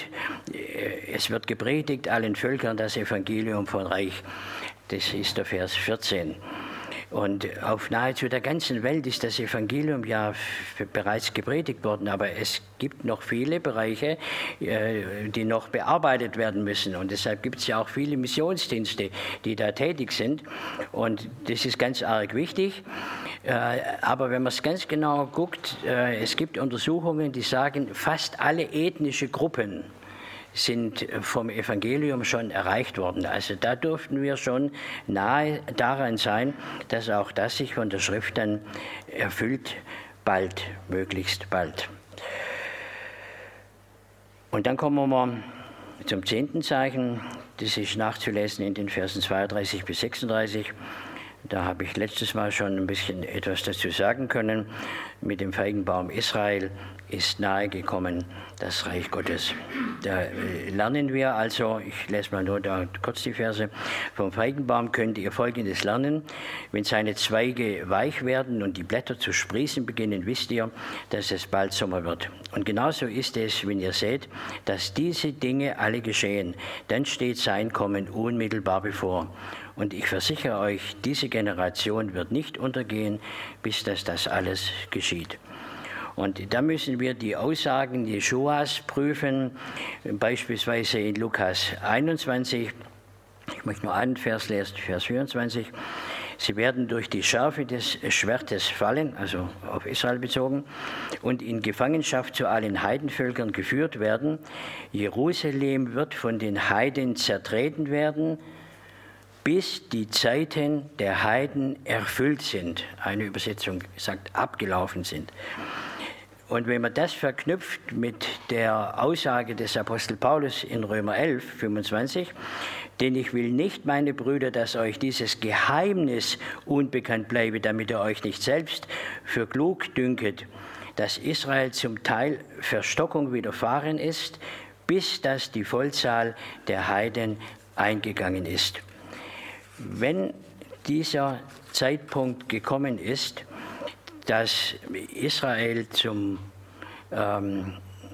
Speaker 1: Es wird gepredigt allen Völkern das Evangelium von Reich. Das ist der Vers vierzehn. Und auf nahezu der ganzen Welt ist das Evangelium ja bereits gepredigt worden, aber es gibt noch viele Bereiche, die noch bearbeitet werden müssen. Und deshalb gibt es ja auch viele Missionsdienste, die da tätig sind. Und das ist ganz arg wichtig. Aber wenn man es ganz genau guckt, es gibt Untersuchungen, die sagen, fast alle ethnische Gruppen sind vom Evangelium schon erreicht worden. Also da durften wir schon nahe daran sein, dass auch das sich von der Schrift dann erfüllt, bald, möglichst bald. Und dann kommen wir zum zehnten Zeichen. Das ist nachzulesen in den Versen zweiunddreißig bis sechsunddreißig. Da habe ich letztes Mal schon ein bisschen etwas dazu sagen können. Mit dem Feigenbaum Israel ist nahegekommen das Reich Gottes. Da lernen wir also, ich lese mal nur da kurz die Verse, vom Feigenbaum könnt ihr Folgendes lernen. Wenn seine Zweige weich werden und die Blätter zu sprießen beginnen, wisst ihr, dass es bald Sommer wird. Und genauso ist es, wenn ihr seht, dass diese Dinge alle geschehen. Dann steht sein Kommen unmittelbar bevor. Und ich versichere euch, diese Generation wird nicht untergehen, bis dass das alles geschieht. Und da müssen wir die Aussagen Jeschuas prüfen, beispielsweise in Lukas einundzwanzig. Ich möchte nur einen Vers lesen, Vers vierundzwanzig. Sie werden durch die Schärfe des Schwertes fallen, also auf Israel bezogen, und in Gefangenschaft zu allen Heidenvölkern geführt werden. Jerusalem wird von den Heiden zertreten werden, bis die Zeiten der Heiden erfüllt sind. Eine Übersetzung sagt, abgelaufen sind. Und wenn man das verknüpft mit der Aussage des Apostel Paulus in Römer elf, fünfundzwanzig, denn ich will nicht, meine Brüder, dass euch dieses Geheimnis unbekannt bleibe, damit ihr euch nicht selbst für klug dünket, dass Israel zum Teil Verstockung widerfahren ist, bis dass die Vollzahl der Heiden eingegangen ist. Wenn dieser Zeitpunkt gekommen ist, dass Israel zum, ähm,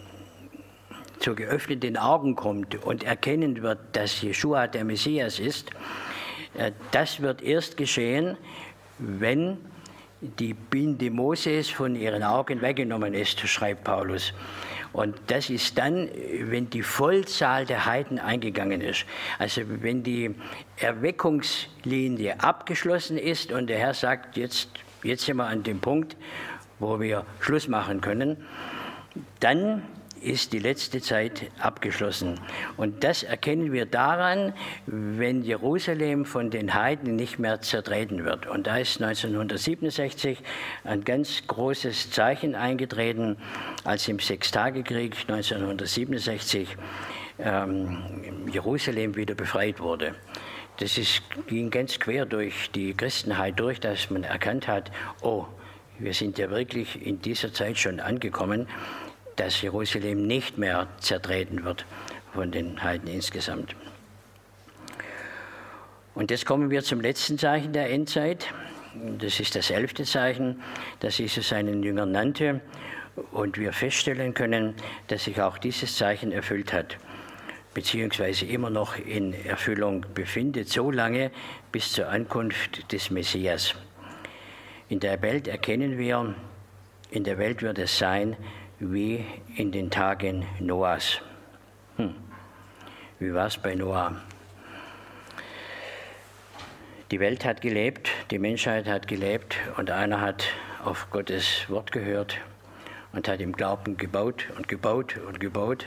Speaker 1: zu geöffneten Augen kommt und erkennen wird, dass Jeschua der Messias ist, äh, das wird erst geschehen, wenn die Binde Moses von ihren Augen weggenommen ist, schreibt Paulus. Und das ist dann, wenn die Vollzahl der Heiden eingegangen ist. Also wenn die Erweckungslinie abgeschlossen ist und der Herr sagt, jetzt, jetzt sind wir an dem Punkt, wo wir Schluss machen können, dann ist die letzte Zeit abgeschlossen. Und das erkennen wir daran, wenn Jerusalem von den Heiden nicht mehr zertreten wird. Und da ist neunzehnhundertsiebenundsechzig ein ganz großes Zeichen eingetreten, als im Sechstagekrieg neunzehnhundertsiebenundsechzig ähm, Jerusalem wieder befreit wurde. Das ist, ging ganz quer durch die Christenheit durch, dass man erkannt hat, oh, wir sind ja wirklich in dieser Zeit schon angekommen, dass Jerusalem nicht mehr zertreten wird von den Heiden insgesamt. Und jetzt kommen wir zum letzten Zeichen der Endzeit. Das ist das elfte Zeichen, das Jesus seinen Jüngern nannte. Und wir feststellen können, dass sich auch dieses Zeichen erfüllt hat, beziehungsweise immer noch in Erfüllung befindet, so lange bis zur Ankunft des Messias. In der Welt erkennen wir, in der Welt wird es sein wie in den Tagen Noahs. Hm. Wie war es bei Noah? Die Welt hat gelebt, die Menschheit hat gelebt und einer hat auf Gottes Wort gehört und hat im Glauben gebaut und gebaut und gebaut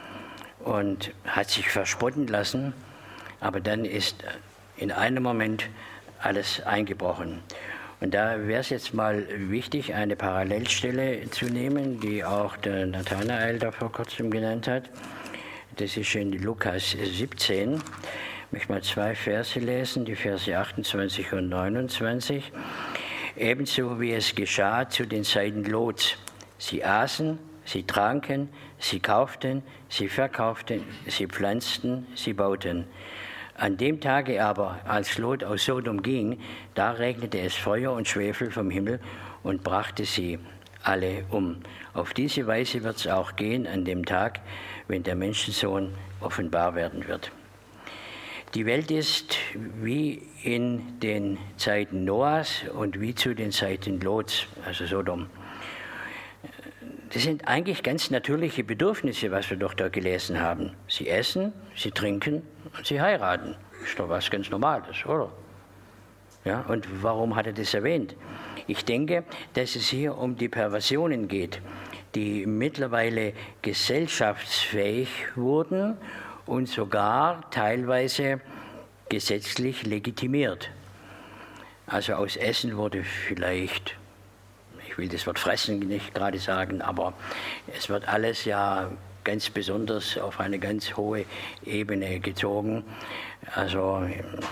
Speaker 1: und hat sich verspotten lassen, aber dann ist in einem Moment alles eingebrochen. Und da wäre es jetzt mal wichtig, eine Parallelstelle zu nehmen, die auch der Nathanael da vor kurzem genannt hat. Das ist in Lukas siebzehn. Ich möchte mal zwei Verse lesen, die Verse achtundzwanzig und neunundzwanzig. Ebenso wie es geschah zu den Zeiten Lots. Sie aßen, sie tranken, sie kauften, sie verkauften, sie pflanzten, sie bauten. An dem Tage aber, als Lot aus Sodom ging, da regnete es Feuer und Schwefel vom Himmel und brachte sie alle um. Auf diese Weise wird es auch gehen an dem Tag, wenn der Menschensohn offenbar werden wird. Die Welt ist wie in den Zeiten Noahs und wie zu den Zeiten Lots, also Sodom. Das sind eigentlich ganz natürliche Bedürfnisse, was wir doch da gelesen haben. Sie essen, sie trinken und sie heiraten. Ist doch was ganz Normales, oder? Ja, und warum hat er das erwähnt? Ich denke, dass es hier um die Perversionen geht, die mittlerweile gesellschaftsfähig wurden und sogar teilweise gesetzlich legitimiert. Also aus Essen wurde vielleicht, ich will das Wort fressen nicht gerade sagen, aber es wird alles ja ganz besonders auf eine ganz hohe Ebene gezogen. Also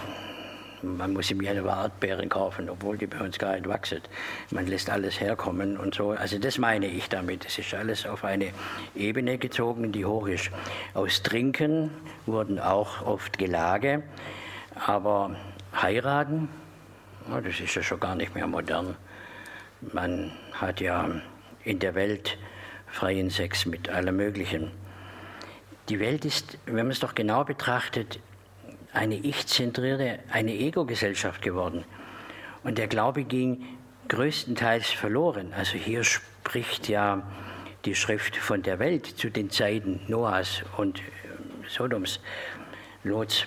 Speaker 1: man muss im Januar Erdbeeren kaufen, obwohl die bei uns gar nicht wachsen. Man lässt alles herkommen und so. Also das meine ich damit. Es ist alles auf eine Ebene gezogen, die hoch ist. Aus Trinken wurden auch oft Gelage, aber heiraten, das ist ja schon gar nicht mehr modern. Man hat ja in der Welt freien Sex mit allem Möglichen. Die Welt ist, wenn man es doch genau betrachtet, eine ich-zentrierte, eine Ego-Gesellschaft geworden. Und der Glaube ging größtenteils verloren. Also hier spricht ja die Schrift von der Welt zu den Zeiten Noahs und Sodoms, Lots.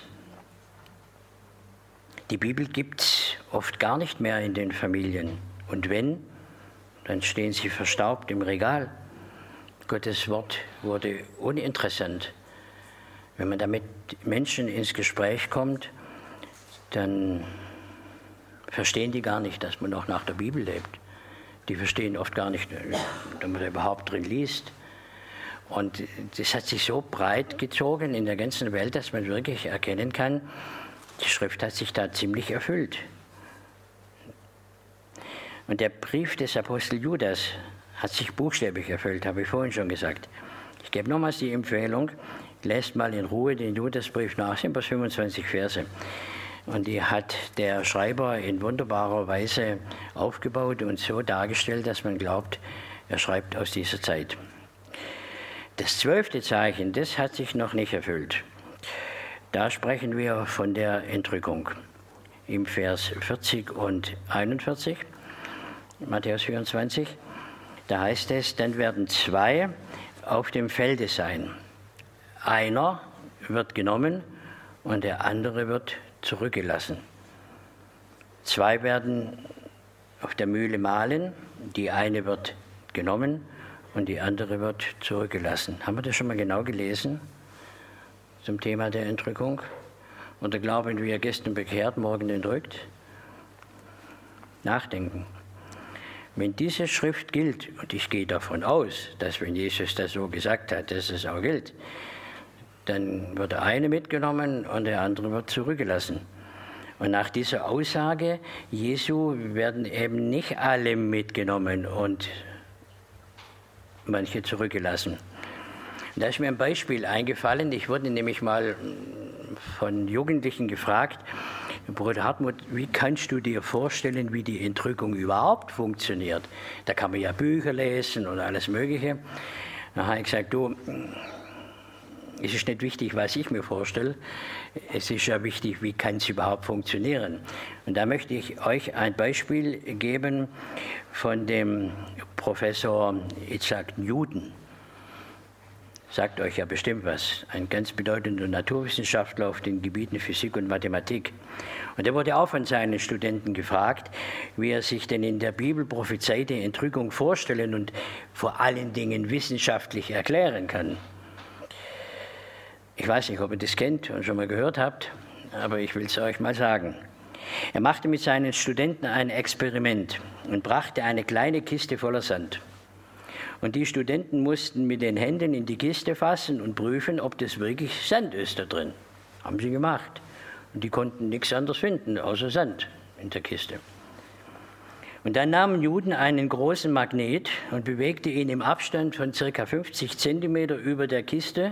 Speaker 1: Die Bibel gibt es oft gar nicht mehr in den Familien. Und wenn, dann stehen sie verstaubt im Regal. Gottes Wort wurde uninteressant. Wenn man damit Menschen ins Gespräch kommt, dann verstehen die gar nicht, dass man noch nach der Bibel lebt. Die verstehen oft gar nicht, dass man da überhaupt drin liest. Und das hat sich so breit gezogen in der ganzen Welt, dass man wirklich erkennen kann, die Schrift hat sich da ziemlich erfüllt. Und der Brief des Apostel Judas hat sich buchstäblich erfüllt, habe ich vorhin schon gesagt. Ich gebe nochmals die Empfehlung, lest mal in Ruhe den Judasbrief nach, sind bloß fünfundzwanzig Verse. Und die hat der Schreiber in wunderbarer Weise aufgebaut und so dargestellt, dass man glaubt, er schreibt aus dieser Zeit. Das zwölfte Zeichen, das hat sich noch nicht erfüllt. Da sprechen wir von der Entrückung. Im Vers vierzig und einundvierzig, Matthäus vierundzwanzig, da heißt es, dann werden zwei auf dem Felde sein. Einer wird genommen und der andere wird zurückgelassen. Zwei werden auf der Mühle mahlen, die eine wird genommen und die andere wird zurückgelassen. Haben wir das schon mal genau gelesen zum Thema der Entrückung? Oder glauben wir, gestern bekehrt, morgen entrückt? Nachdenken. Wenn diese Schrift gilt, und ich gehe davon aus, dass wenn Jesus das so gesagt hat, dass es auch gilt, dann wird der eine mitgenommen und der andere wird zurückgelassen. Und nach dieser Aussage Jesu werden eben nicht alle mitgenommen und manche zurückgelassen. Und da ist mir ein Beispiel eingefallen. Ich wurde nämlich mal von Jugendlichen gefragt, Bruder Hartmut, wie kannst du dir vorstellen, wie die Entrückung überhaupt funktioniert? Da kann man ja Bücher lesen und alles Mögliche. Da habe ich gesagt, du, es ist nicht wichtig, was ich mir vorstelle, es ist ja wichtig, wie kann es überhaupt funktionieren. Und da möchte ich euch ein Beispiel geben von dem Professor Isaac Newton. Sagt euch ja bestimmt was, ein ganz bedeutender Naturwissenschaftler auf den Gebieten Physik und Mathematik. Und er wurde auch von seinen Studenten gefragt, wie er sich denn in der Bibel prophezeite Entrückung vorstellen und vor allen Dingen wissenschaftlich erklären kann. Ich weiß nicht, ob ihr das kennt und schon mal gehört habt, aber ich will es euch mal sagen. Er machte mit seinen Studenten ein Experiment und brachte eine kleine Kiste voller Sand. Und die Studenten mussten mit den Händen in die Kiste fassen und prüfen, ob das wirklich Sand ist da drin. Haben sie gemacht. Und die konnten nichts anderes finden, außer Sand in der Kiste. Und dann nahm Newton einen großen Magnet und bewegte ihn im Abstand von ca. fünfzig Zentimeter über der Kiste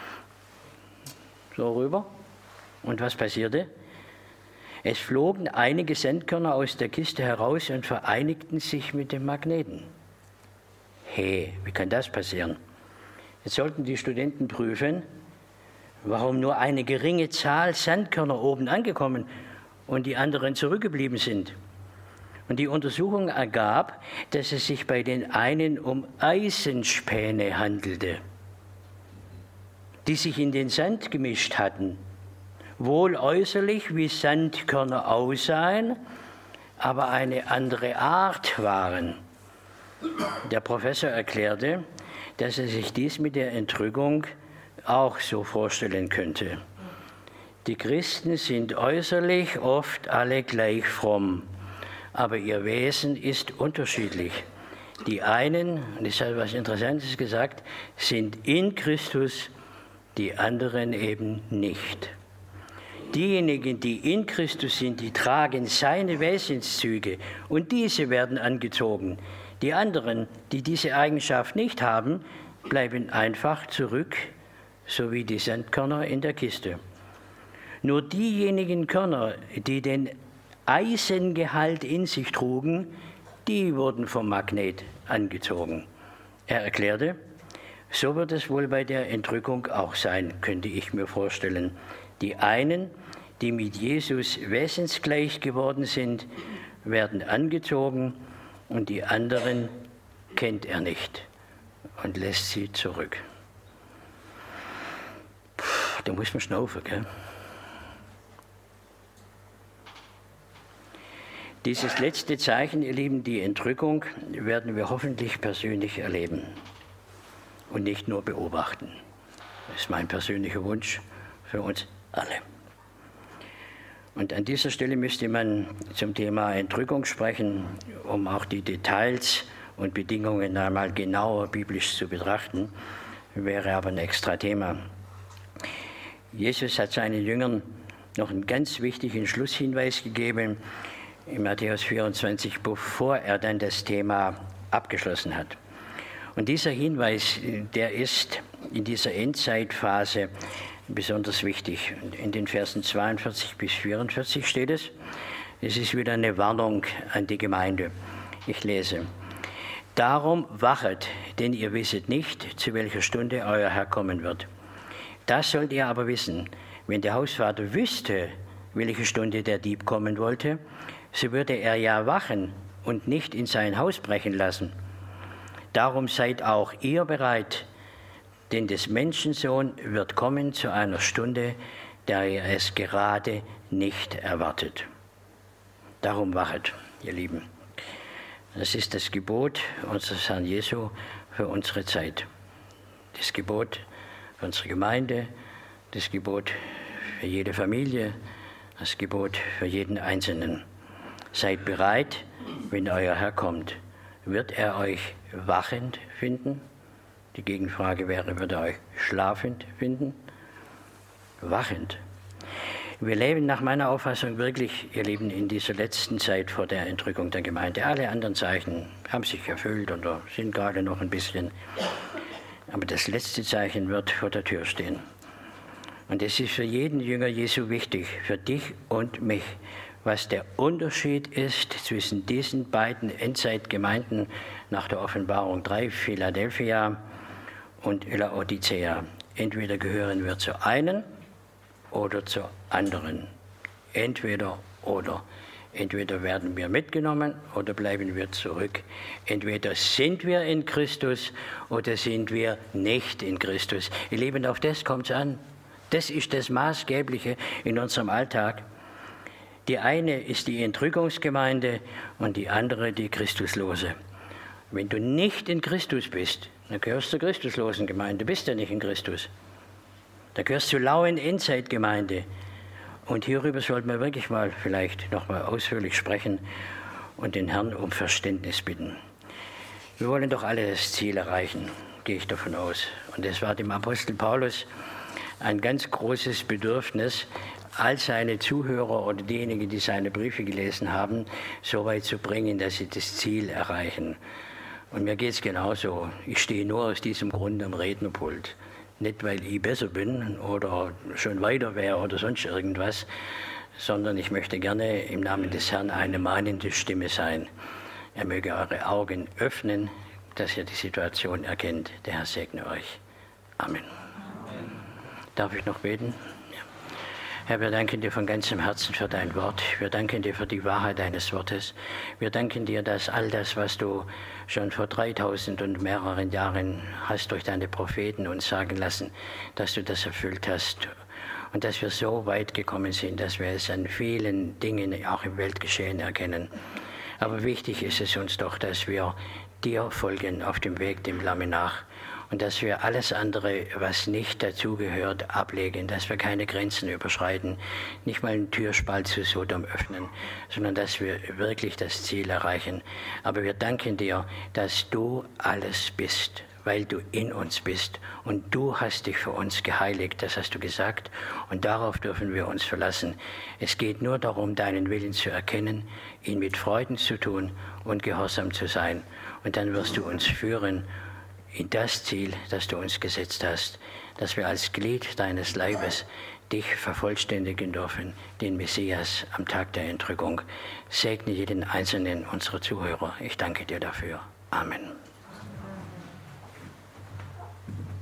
Speaker 1: so rüber. Und was passierte? Es flogen einige Sandkörner aus der Kiste heraus und vereinigten sich mit dem Magneten. Hey, wie kann das passieren? Jetzt sollten die Studenten prüfen, warum nur eine geringe Zahl Sandkörner oben angekommen und die anderen zurückgeblieben sind. Und die Untersuchung ergab, dass es sich bei den einen um Eisenspäne handelte, die sich in den Sand gemischt hatten, wohl äußerlich wie Sandkörner aussahen, aber eine andere Art waren. Der Professor erklärte, dass er sich dies mit der Entrückung auch so vorstellen könnte. Die Christen sind äußerlich oft alle gleich fromm, aber ihr Wesen ist unterschiedlich. Die einen, und ich habe etwas Interessantes gesagt, sind in Christus, die anderen eben nicht. Diejenigen, die in Christus sind, die tragen seine Wesenszüge und diese werden angezogen. Die anderen, die diese Eigenschaft nicht haben, bleiben einfach zurück, so wie die Sandkörner in der Kiste. Nur diejenigen Körner, die den Eisengehalt in sich trugen, die wurden vom Magnet angezogen. Er erklärte, so wird es wohl bei der Entrückung auch sein, könnte ich mir vorstellen. Die einen, die mit Jesus wesensgleich geworden sind, werden angezogen und die anderen kennt er nicht und lässt sie zurück. Puh, da muss man schnaufen, gell? Dieses letzte Zeichen, ihr Lieben, die Entrückung, werden wir hoffentlich persönlich erleben und nicht nur beobachten. Das ist mein persönlicher Wunsch für uns alle. Und an dieser Stelle müsste man zum Thema Entrückung sprechen, um auch die Details und Bedingungen einmal genauer biblisch zu betrachten, wäre aber ein extra Thema. Jesus hat seinen Jüngern noch einen ganz wichtigen Schlusshinweis gegeben in Matthäus vierundzwanzig, bevor er dann das Thema abgeschlossen hat. Und dieser Hinweis, der ist in dieser Endzeitphase besonders wichtig. In den Versen zweiundvierzig bis vierundvierzig steht es, es ist wieder eine Warnung an die Gemeinde. Ich lese, darum wachet, denn ihr wisset nicht, zu welcher Stunde euer Herr kommen wird. Das sollt ihr aber wissen, wenn der Hausvater wüsste, welche Stunde der Dieb kommen wollte, so würde er ja wachen und nicht in sein Haus brechen lassen. Darum seid auch ihr bereit, denn des Menschensohn wird kommen zu einer Stunde, da ihr es gerade nicht erwartet. Darum wachet, ihr Lieben. Das ist das Gebot unseres Herrn Jesu für unsere Zeit. Das Gebot für unsere Gemeinde, das Gebot für jede Familie, das Gebot für jeden Einzelnen. Seid bereit, wenn euer Herr kommt. Wird er euch wachend finden? Die Gegenfrage wäre, wird er euch schlafend finden? Wachend. Wir leben nach meiner Auffassung wirklich, ihr Lieben, in dieser letzten Zeit vor der Entrückung der Gemeinde. Alle anderen Zeichen haben sich erfüllt oder sind gerade noch ein bisschen. Aber das letzte Zeichen wird vor der Tür stehen. Und es ist für jeden Jünger Jesu wichtig, für dich und mich, was der Unterschied ist zwischen diesen beiden Endzeitgemeinden nach der Offenbarung drei, Philadelphia und Laodicea. Entweder gehören wir zur einen oder zur anderen. Entweder oder. Entweder werden wir mitgenommen oder bleiben wir zurück. Entweder sind wir in Christus oder sind wir nicht in Christus. Ihr Lieben, auf das kommt es an. Das ist das Maßgebliche in unserem Alltag. Die eine ist die Entrückungsgemeinde und die andere die Christuslose. Wenn du nicht in Christus bist, dann gehörst du zur Christuslosen Gemeinde. Du bist ja nicht in Christus. Da gehörst du zur lauen Endzeitgemeinde. Und hierüber sollten wir wirklich mal vielleicht noch mal ausführlich sprechen und den Herrn um Verständnis bitten. Wir wollen doch alle das Ziel erreichen, gehe ich davon aus. Und es war dem Apostel Paulus ein ganz großes Bedürfnis, all seine Zuhörer oder diejenigen, die seine Briefe gelesen haben, so weit zu bringen, dass sie das Ziel erreichen. Und mir geht es genauso. Ich stehe nur aus diesem Grund am Rednerpult. Nicht, weil ich besser bin oder schon weiter wäre oder sonst irgendwas, sondern ich möchte gerne im Namen des Herrn eine mahnende Stimme sein. Er möge eure Augen öffnen, dass ihr die Situation erkennt. Der Herr segne euch. Amen. Amen. Darf ich noch beten? Ja. Herr, wir danken dir von ganzem Herzen für dein Wort. Wir danken dir für die Wahrheit deines Wortes. Wir danken dir, dass all das, was du schon vor dreitausend und mehreren Jahren hast durch deine Propheten uns sagen lassen, dass du das erfüllt hast. Und dass wir so weit gekommen sind, dass wir es an vielen Dingen auch im Weltgeschehen erkennen. Aber wichtig ist es uns doch, dass wir dir folgen auf dem Weg dem Lamme nach. Und dass wir alles andere, was nicht dazugehört, ablegen, dass wir keine Grenzen überschreiten, nicht mal einen Türspalt zu Sodom öffnen, sondern dass wir wirklich das Ziel erreichen. Aber wir danken dir, dass du alles bist, weil du in uns bist. Und du hast dich für uns geheiligt, das hast du gesagt. Und darauf dürfen wir uns verlassen. Es geht nur darum, deinen Willen zu erkennen, ihn mit Freuden zu tun und gehorsam zu sein. Und dann wirst du uns führen in das Ziel, das du uns gesetzt hast, dass wir als Glied deines Leibes dich vervollständigen dürfen, den Messias am Tag der Entrückung. Segne jeden einzelnen unserer Zuhörer. Ich danke dir dafür. Amen.